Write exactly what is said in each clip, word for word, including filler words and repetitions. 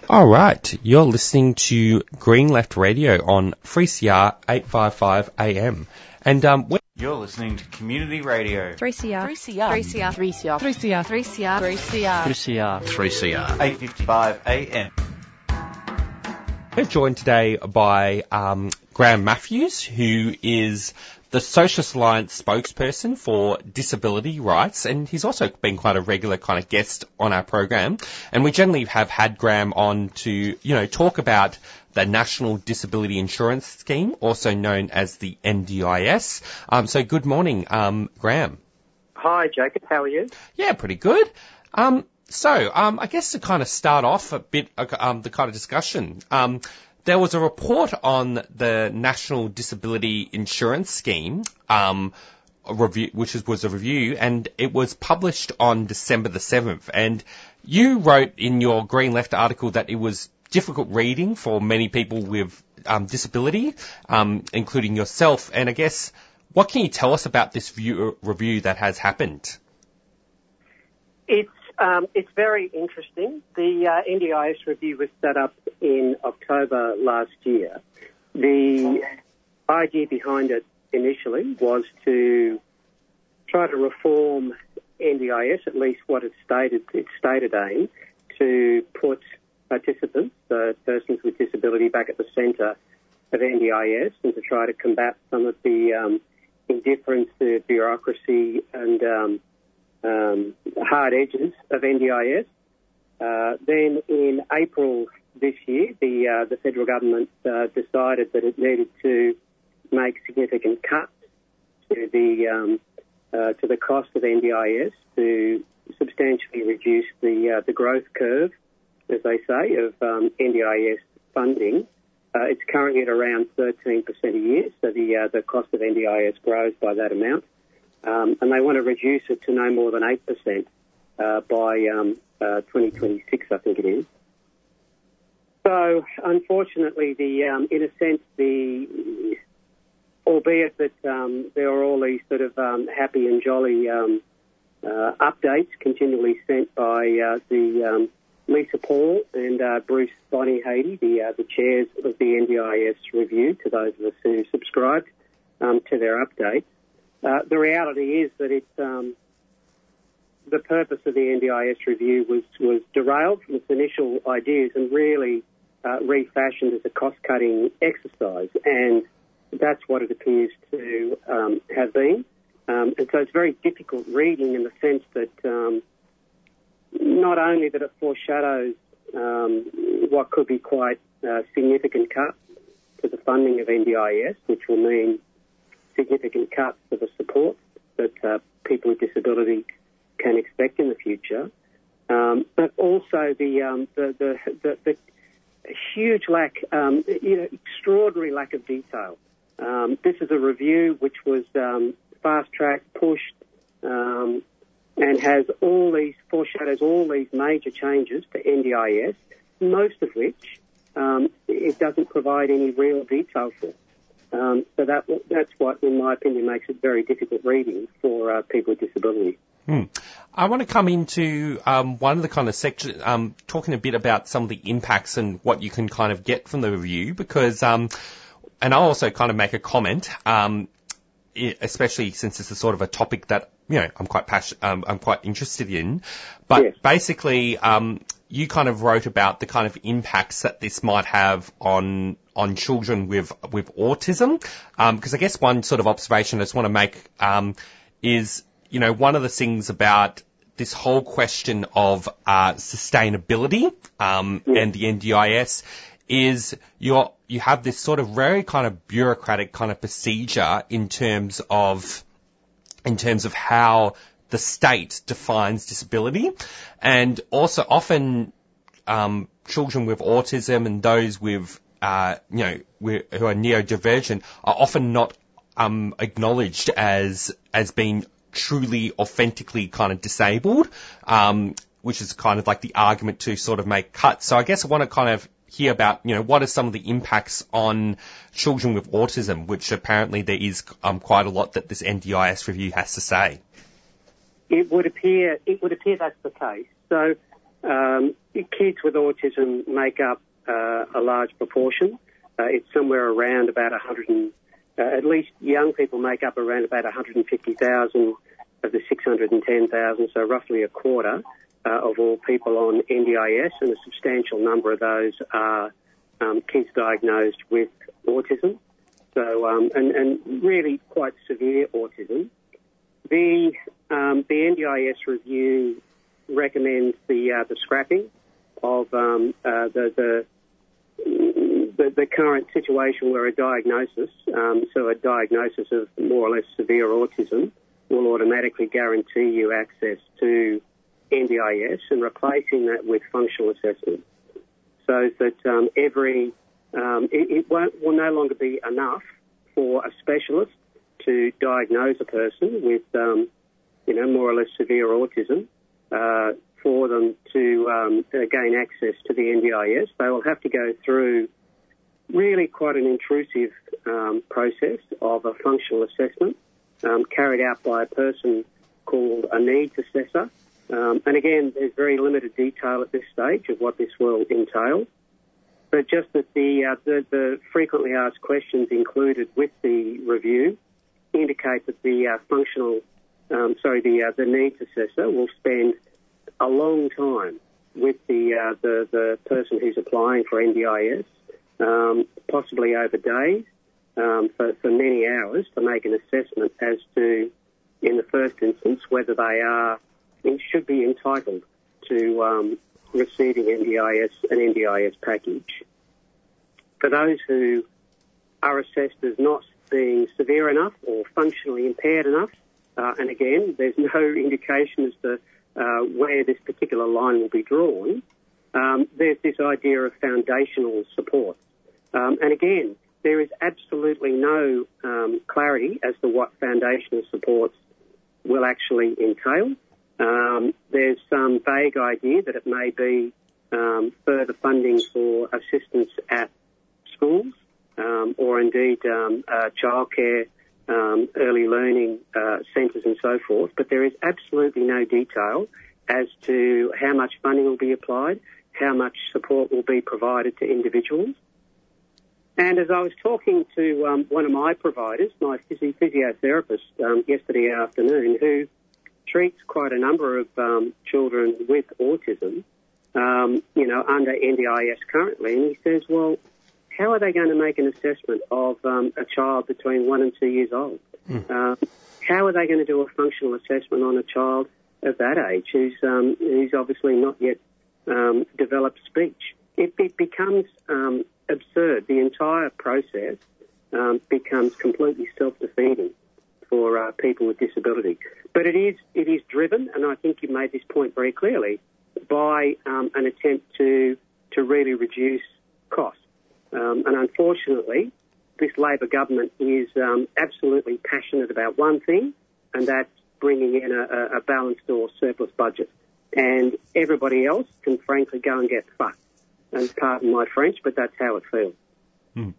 All right, you're listening to Green Left Radio on three C R eight fifty-five A M. And um, we're You're listening to Community Radio. three C R. three C R. three C R. three C R. three C R. three C R. three C R. three C R. three C R. eight fifty-five A M. We're joined today by um, Graham Matthews, who is the Socialist Alliance spokesperson for disability rights, and he's also been quite a regular kind of guest on our program. And we generally have had Graham on to, you know, talk about the National Disability Insurance Scheme, also known as the N D I S. Um, so good morning, um, Graham. Hi, Jacob. How are you? Yeah, pretty good. Um, so um, I guess to kind of start off a bit, um, the kind of discussion. Um, There was a report on the National Disability Insurance Scheme, um, a review, which was, was a review, and it was published on December the seventh. And you wrote in your Green Left article that it was difficult reading for many people with um, disability, um, including yourself. And I guess, what can you tell us about this view, review that has happened? It's um, it's very interesting. The uh, N D I S review was set up in October last year. The idea behind it initially was to try to reform N D I S, at least what it stated, its stated aim, to put participants, uh, persons with disability, back at the centre of N D I S, and to try to combat some of the um, indifference, the bureaucracy and um, um, hard edges of N D I S. Uh, then in April this year, the uh, the federal government uh, decided that it needed to make significant cuts to the um, uh, to the cost of N D I S to substantially reduce the uh, the growth curve, as they say, of um, N D I S funding. Uh, it's currently at around thirteen percent a year, so the uh, the cost of N D I S grows by that amount, um, and they want to reduce it to no more than eight percent uh, by um, uh, twenty twenty-six, I think it is. So, unfortunately, the um, in a sense, the albeit that um, there are all these sort of um, happy and jolly um, uh, updates continually sent by uh, the um, Lisa Paul and uh, Bruce Bonyhady, the uh, the chairs of the N D I S review, to those of us who subscribed um, to their updates. Uh, the reality is that it's um, the purpose of the N D I S review was was derailed from its initial ideas and really Uh, refashioned as a cost-cutting exercise, and that's what it appears to um, have been. Um, and so it's very difficult reading in the sense that um, not only that it foreshadows um, what could be quite uh, significant cuts to the funding of N D I S, which will mean significant cuts to the support that uh, people with disability can expect in the future, um, but also the, um, the, the, the, the A huge lack, um, you know, extraordinary lack of detail. Um, this is a review which was um, fast-tracked, pushed, um, and has all these, foreshadows all these major changes to N D I S, most of which um, it doesn't provide any real detail for. Um, so that that's what, in my opinion, makes it very difficult reading for uh, people with disability. Hmm. I want to come into um, one of the kind of sections, um, talking a bit about some of the impacts and what you can kind of get from the review, because, um, and I'll also kind of make a comment, um, especially since this is sort of a topic that, you know, I'm quite passionate, um, I'm quite interested in. But yes. basically, um, you kind of wrote about the kind of impacts that this might have on on children with with autism, because um, I guess one sort of observation I just want to make um, is, you know, one of the things about this whole question of uh, sustainability um, yeah. and the N D I S is you're, you have this sort of very kind of bureaucratic kind of procedure in terms of in terms of how the state defines disability, and also often um, children with autism and those with uh, you know who are neurodivergent are often not um, acknowledged as as being truly, authentically kind of disabled, um, which is kind of like the argument to sort of make cuts. So I guess I want to kind of hear about, you know, what are some of the impacts on children with autism, which apparently there is um, quite a lot that this N D I S review has to say. It would appear, it would appear that's the case. So, um, kids with autism make up uh, a large proportion. Uh, it's somewhere around about one hundred, and, uh, at least young people make up around about one hundred fifty thousand of the six hundred ten thousand, so roughly a quarter uh, of all people on N D I S, and a substantial number of those are um, kids diagnosed with autism. So, um, and, and really quite severe autism. The um, the N D I S review recommends the uh, the scrapping of um, uh, the, the the the current situation where a diagnosis, um, so a diagnosis of more or less severe autism, will automatically guarantee you access to N D I S, and replacing that with functional assessment, so that um, every um, it, it won't, will no longer be enough for a specialist to diagnose a person with, um, you know, more or less severe autism, uh, for them to um, gain access to the N D I S. They will have to go through really quite an intrusive um, process of a functional assessment um, carried out by a person called a needs assessor. Um, and again, there's very limited detail at this stage of what this will entail. But just that the, uh, the the frequently asked questions included with the review indicate that the uh, functional, um, sorry, the uh, the needs assessor will spend a long time with the uh, the the person who's applying for N D I S, um, possibly over days, um, for for many hours, to make an assessment as to, in the first instance, whether they are and should be entitled to um, receiving N D I S, an N D I S package. For those who are assessed as not being severe enough or functionally impaired enough, uh, and again, there's no indication as to uh, where this particular line will be drawn, um, there's this idea of foundational support. Um, and again, there is absolutely no um, clarity as to what foundational supports will actually entail. Um, there's some vague idea that it may be um, further funding for assistance at schools, um, or indeed um, uh, childcare, um, early learning uh, centres and so forth, but there is absolutely no detail as to how much funding will be applied, how much support will be provided to individuals. And as I was talking to um, one of my providers, my physiotherapist, um, yesterday afternoon, who treats quite a number of um, children with autism, um, you know, under N D I S currently, and he says, well, how are they going to make an assessment of um, a child between one and two years old? Mm. Um, how are they going to do a functional assessment on a child of that age who's, um, who's obviously not yet um, developed speech? It, it becomes um, absurd. The entire process um, becomes completely self-defeating for uh, people with disability. But it is it is driven, and I think you made this point very clearly, by um, an attempt to to really reduce costs. Um, and unfortunately, this Labor government is um, absolutely passionate about one thing, and that's bringing in a, a balanced or surplus budget. And everybody else can frankly go and get fucked. And pardon my French, but that's how it feels. Hmm.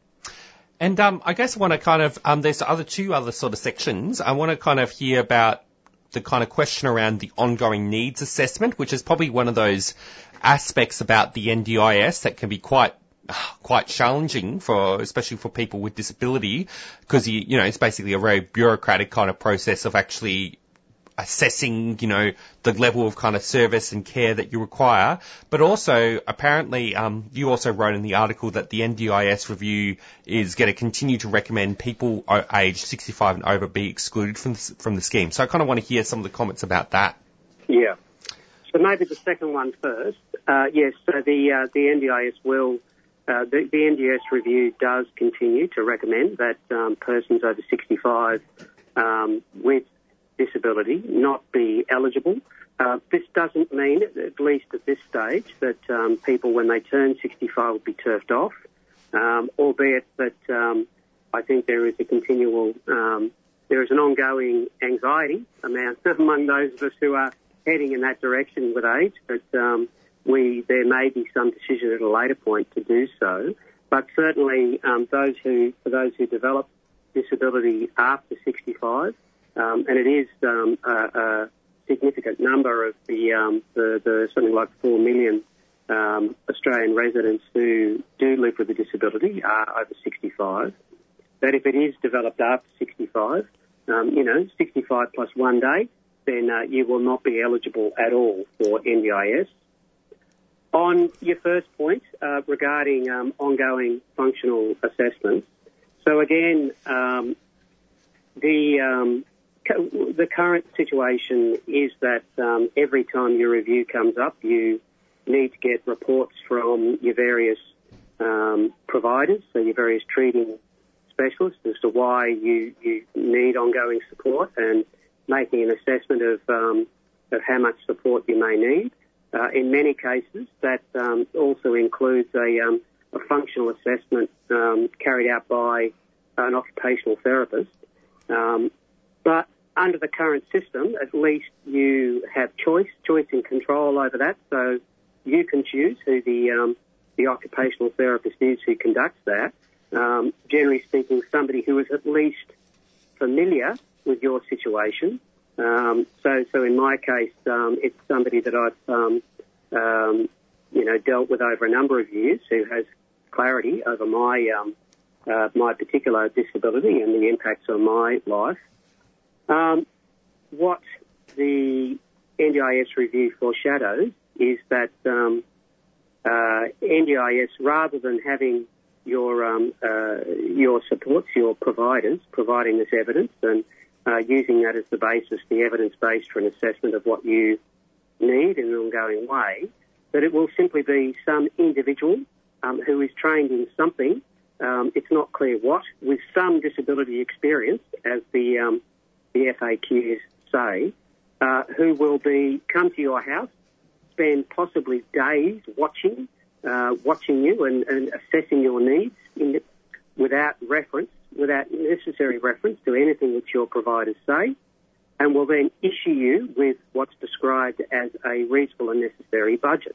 And um, I guess I want to kind of, um, there's other two other sort of sections. I want to kind of hear about the kind of question around the ongoing needs assessment, which is probably one of those aspects about the N D I S that can be quite quite challenging for, especially for people with disability, because you, you know, it's basically a very bureaucratic kind of process of actually assessing, you know, the level of kind of service and care that you require. But also, apparently, um, you also wrote in the article that the N D I S review is going to continue to recommend people aged sixty-five and over be excluded from the, from the scheme. So I kind of want to hear some of the comments about that. Yeah. So maybe the second one first. Uh, yes, so the, uh, the N D I S will, uh, the, the N D I S review does continue to recommend that um, persons over sixty-five um, with disability not be eligible. Uh, this doesn't mean, at least at this stage, that um, people, when they turn sixty-five, will be turfed off, um, albeit that um, I think there is a continual, um, there is an ongoing anxiety among, among those of us who are heading in that direction with age, but um, we there may be some decision at a later point to do so. But certainly, um, those who, for those who develop disability after sixty-five, Um, and it is um, a, a significant number of the, um, the, the something like four million um, Australian residents who do live with a disability are over sixty-five. That if it is developed after sixty-five, um, you know, sixty-five plus one day, then uh, you will not be eligible at all for N D I S. On your first point uh, regarding um, ongoing functional assessments, so again, um, the um, co- the current situation is that um, every time your review comes up, you need to get reports from your various um, providers, so your various treating specialists, as to why you, you need ongoing support and making an assessment of um, of how much support you may need. Uh, in many cases, that um, also includes a, um, a functional assessment um, carried out by an occupational therapist. Um, but under the current system, at least you have choice, choice and control over that. So you can choose who the um, the occupational therapist is who conducts that. Um, generally speaking, somebody who is at least familiar with your situation. Um, so, so in my case, um, it's somebody that I've, um, um, you know, dealt with over a number of years, who has clarity over my um, uh, my particular disability and the impacts on my life. Um, what the N D I S review foreshadows is that um, uh, N D I S, rather than having your um, uh, your supports, your providers, providing this evidence and uh, using that as the basis, the evidence base for an assessment of what you need in an ongoing way, that it will simply be some individual um, who is trained in something, um, it's not clear what, with some disability experience, as the um, the F A Qs say, uh, who will be come to your house, spend possibly days watching, uh, watching you and, and assessing your needs in the, without reference, without necessary reference to anything which your providers say, and will then issue you with what's described as a reasonable and necessary budget.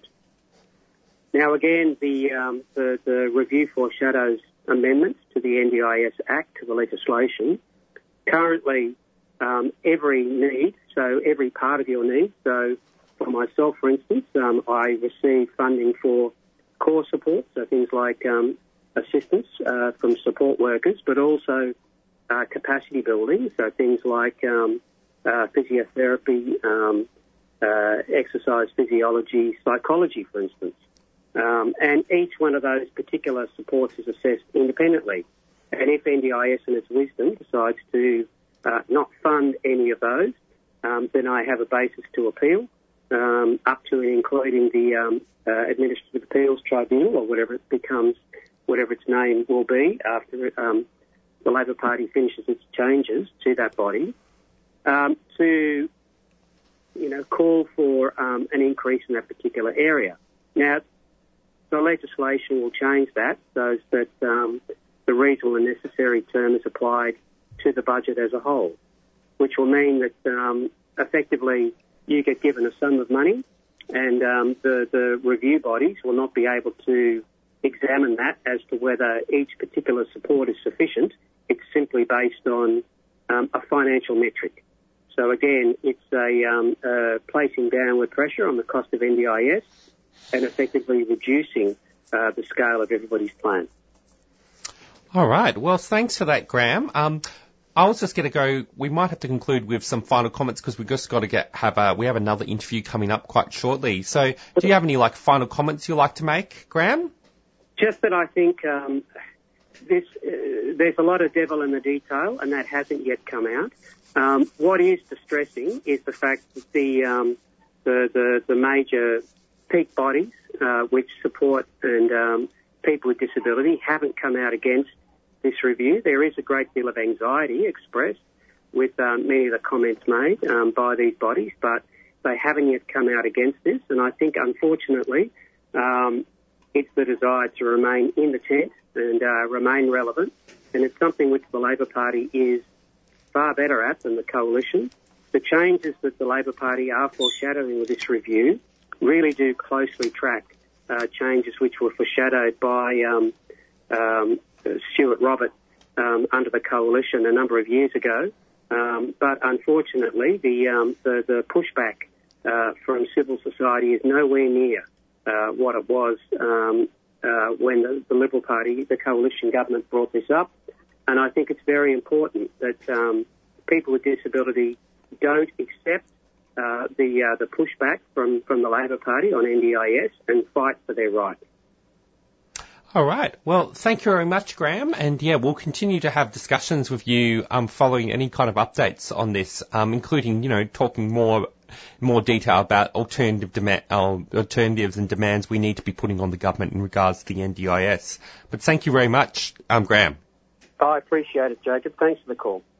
Now, again, the, um, the, the review foreshadows amendments to the N D I S Act, to the legislation. Currently, um, every need, so every part of your need, so for myself, for instance, um, I receive funding for core support, so things like um, assistance uh, from support workers, but also uh, capacity building, so things like um, uh, physiotherapy, um, uh, exercise physiology, psychology, for instance. Um, and each one of those particular supports is assessed independently. And if N D I S in its wisdom decides to uh, not fund any of those, um, then I have a basis to appeal, um, up to and including the um, uh, Administrative Appeals Tribunal, or whatever it becomes, whatever its name will be after um, the Labor Party finishes its changes to that body, um, to, you know, call for um, an increase in that particular area. Now, the legislation will change that so that um, the reasonable and necessary term is applied to the budget as a whole, which will mean that um, effectively you get given a sum of money, and um, the, the review bodies will not be able to examine that as to whether each particular support is sufficient. It's simply based on um, a financial metric. So again, it's a um, uh, placing downward pressure on the cost of N D I S and effectively reducing uh, the scale of everybody's plan. All right. Well, thanks for that, Graham. Um, I was just going to go, we might have to conclude with some final comments because we've just got to get, have a, we have another interview coming up quite shortly. So do you have any like final comments you'd like to make, Graham? Just that I think um, this, uh, there's a lot of devil in the detail, and that hasn't yet come out. Um, what is distressing is the fact that the, um, the, the, the major peak bodies uh, which support and um, people with disability haven't come out against this review. There is a great deal of anxiety expressed with um, many of the comments made um, by these bodies, but they haven't yet come out against this. And I think, unfortunately, um, it's the desire to remain in the tent and uh, remain relevant. And it's something which the Labor Party is far better at than the Coalition. The changes that the Labor Party are foreshadowing with this review really do closely track uh, changes which were foreshadowed by um, um, Stuart Robert um, under the Coalition a number of years ago. Um, but unfortunately, the, um, the, the pushback uh, from civil society is nowhere near uh, what it was um, uh, when the, the Liberal Party, the coalition government, brought this up. And I think it's very important that um, people with disability don't accept uh, the uh, the pushback from, from the Labor Party on N D I S and fight for their rights. All right. Well, thank you very much, Graham. And yeah, we'll continue to have discussions with you um, following any kind of updates on this, um, including, you know, talking more more detail about alternative demand, uh, alternatives and demands we need to be putting on the government in regards to the N D I S. But thank you very much, um, Graham. I appreciate it, Jacob. Thanks for the call.